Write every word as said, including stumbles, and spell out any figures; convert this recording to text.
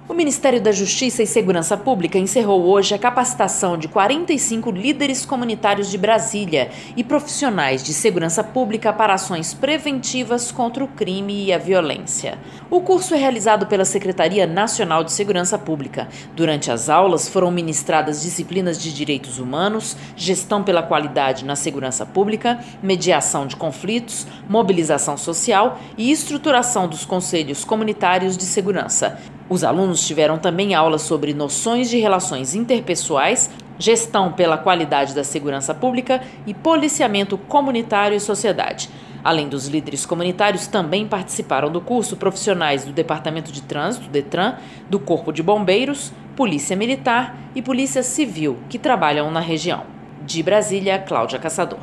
O Ministério da Justiça e Segurança Pública encerrou hoje a capacitação de quarenta e cinco líderes comunitários de Brasília e profissionais de segurança pública para ações preventivas contra o crime e a violência. O curso é realizado pela Secretaria Nacional de Segurança Pública. Durante as aulas foram ministradas disciplinas de direitos humanos, gestão pela qualidade na segurança pública, mediação de conflitos, mobilização social e estruturação dos conselhos comunitários de segurança. Os alunos tiveram também aulas sobre noções de relações interpessoais, gestão pela qualidade da segurança pública e policiamento comunitário e sociedade. Além dos líderes comunitários, também participaram do curso profissionais do Departamento de Trânsito, DETRAN, do Corpo de Bombeiros, Polícia Militar e Polícia Civil, que trabalham na região. De Brasília, Cláudia Caçador.